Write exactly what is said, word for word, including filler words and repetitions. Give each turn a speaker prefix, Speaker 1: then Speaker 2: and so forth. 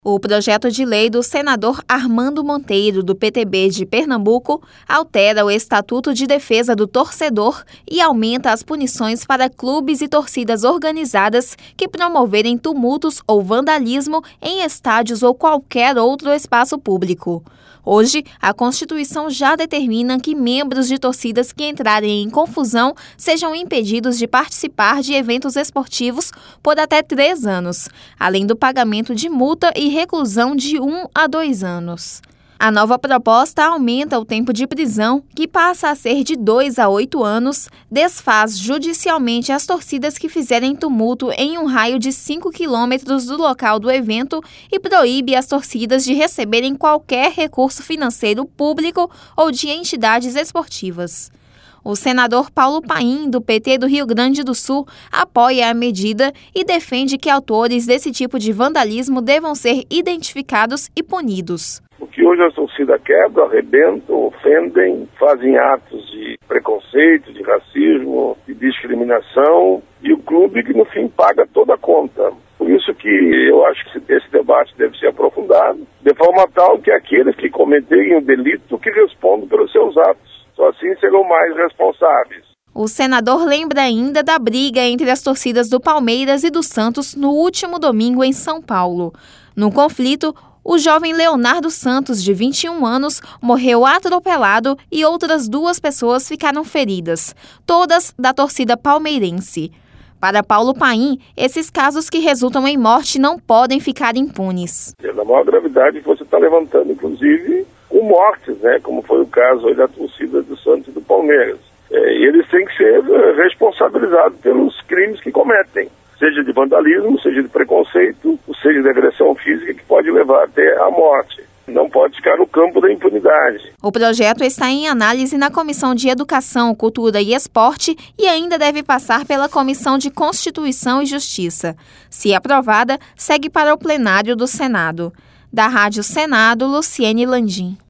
Speaker 1: O projeto de lei do senador Armando Monteiro, do P T B de Pernambuco, altera o Estatuto de Defesa do Torcedor e aumenta as punições para clubes e torcidas organizadas que promoverem tumultos ou vandalismo em estádios ou qualquer outro espaço público. Hoje, a Constituição já determina que membros de torcidas que entrarem em confusão sejam impedidos de participar de eventos esportivos por até três anos, além do pagamento de multa e reclusão de um a dois anos. A nova proposta aumenta o tempo de prisão, que passa a ser de dois a oito anos, desfaz judicialmente as torcidas que fizerem tumulto em um raio de cinco quilômetros do local do evento e proíbe as torcidas de receberem qualquer recurso financeiro público ou de entidades esportivas. O senador Paulo Paim, do P T do Rio Grande do Sul, apoia a medida e defende que autores desse tipo de vandalismo devam ser identificados e punidos.
Speaker 2: O que hoje a torcida quebra, arrebentam, ofendem, fazem atos de preconceito, de racismo, de discriminação, e o clube que no fim paga toda a conta. Por isso que eu acho que esse debate deve ser aprofundado, de forma tal que aqueles que cometerem o delito que respondam pelos seus atos. Só assim serão mais responsáveis.
Speaker 1: O senador lembra ainda da briga entre as torcidas do Palmeiras e do Santos no último domingo em São Paulo. No conflito, o jovem Leonardo Santos, de vinte e um anos, morreu atropelado e outras duas pessoas ficaram feridas, todas da torcida palmeirense. Para Paulo Paim, esses casos que resultam em morte não podem ficar impunes.
Speaker 2: É da maior gravidade que você está levantando, inclusive, com mortes, né? Como foi o caso aí da torcida do Santos e do Palmeiras. É, e eles têm que ser responsabilizados pelos crimes que cometem, seja de vandalismo, seja de preconceito, ou seja de agressão física, que pode levar até a morte. Não pode ficar no campo da impunidade.
Speaker 1: O projeto está em análise na Comissão de Educação, Cultura e Esporte e ainda deve passar pela Comissão de Constituição e Justiça. Se aprovada, segue para o plenário do Senado. Da Rádio Senado, Luciene Landim.